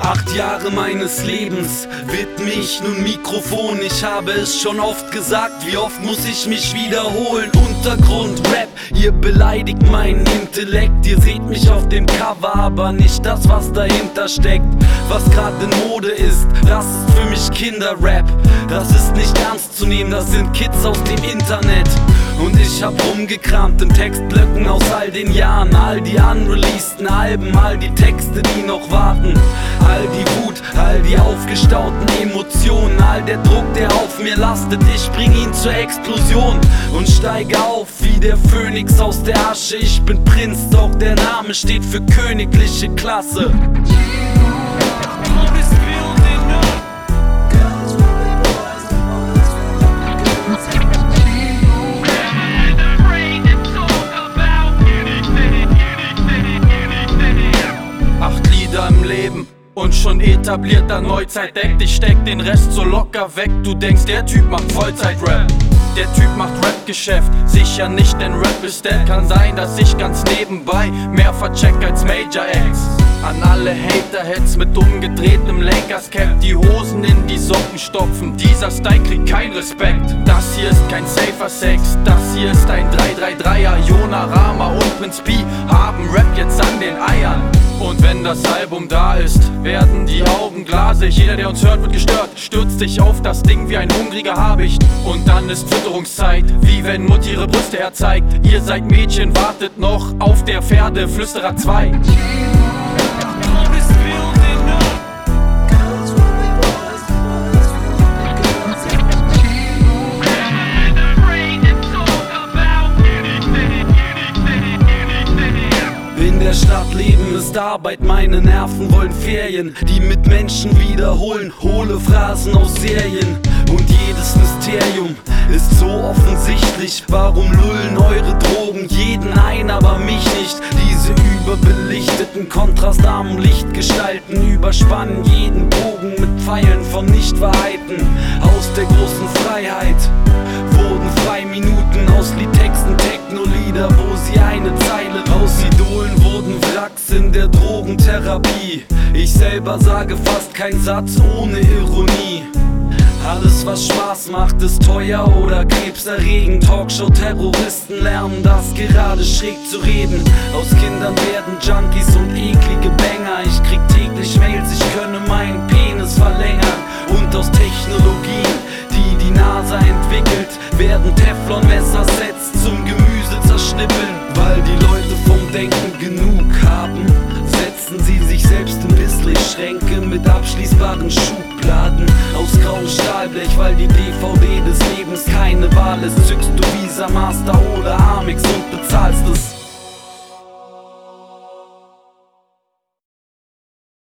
8 Jahre meines Lebens widme ich nun Mikrofon. Ich habe es schon oft gesagt, wie oft muss ich mich wiederholen? Untergrund, Rap, ihr beleidigt meinen Intellekt. Ihr seht mich auf dem Cover, aber nicht das, was dahinter steckt. Was gerade in Mode ist, das ist für mich Kinderrap. Das ist nicht ernst zu nehmen, das sind Kids aus dem Internet. Und ich hab rumgekramt in Textblöcken aus all den Jahren. All die unreleaseden Alben, all die Texte, die noch warten. All die Wut, all die aufgestauten Emotionen. All der Druck, der auf mir lastet, ich bring ihn zur Explosion. Und steige auf wie der Phönix aus der Asche. Ich bin Prinz, doch der Name steht für königliche Klasse. Im Leben und schon etablierter Neuzeitdeck. Ich steck den Rest so locker weg. Du denkst, der Typ macht Vollzeit-Rap. Der Typ macht Rap-Geschäft, sicher nicht, denn Rap ist dead. Kann sein, dass ich ganz nebenbei mehr vercheck als Major X. An alle Hater-Heads mit umgedrehtem Lakers-Cap, die Hosen in die Socken stopfen. Dieser Style kriegt kein Respekt. Das hier ist kein safer Sex, das hier ist ein 333er. Jona, Rama und Prinz P haben Rap jetzt an den Eiern. Und wenn das Album da ist, werden die Augen glasig. Jeder, der uns hört, wird gestört. Stürzt sich auf das Ding wie ein hungriger Habicht. Und dann ist Fütterungszeit, wie wenn Mutti ihre Brüste herzeigt. Ihr seid Mädchen, wartet noch auf der Pferdeflüsterer 2. In der Stadt leben ist Arbeit, meine Nerven wollen Ferien, die mit Menschen wiederholen, hohle Phrasen aus Serien. Und jedes Mysterium ist so offensichtlich. Warum lullen eure Drogen jeden ein, aber mich nicht? Diese überbelichteten, kontrastarmen Lichtgestalten überspannen jeden Bogen mit Pfeilen von Nichtwahrheiten. Aus der großen Freiheit wurden Freiminuten aus Liedtexten, Technolieder, wo sie eine Zeile aus Idolen wurden Wracks in der Drogentherapie. Ich selber sage fast keinen Satz ohne Ironie. Alles, was Spaß macht, ist teuer oder krebserregend. Talkshow-Terroristen lernen das gerade schräg zu reden. Aus Kindern werden Junkies und eklige Banger. Ich krieg täglich Mails, ich könne meinen Penis verlängern. Und aus Technologien, die die NASA entwickelt, werden Teflon-Messersets zum Gemüse zerschnippeln. Weil die Leute vom Denken genug haben, setzen sie sich selbst in Display-Schränke mit abschließbaren Schubladen aus grauem Stahlblech. Weil die DVD des Lebens keine Wahl ist, zückst du Visa, Master oder Amex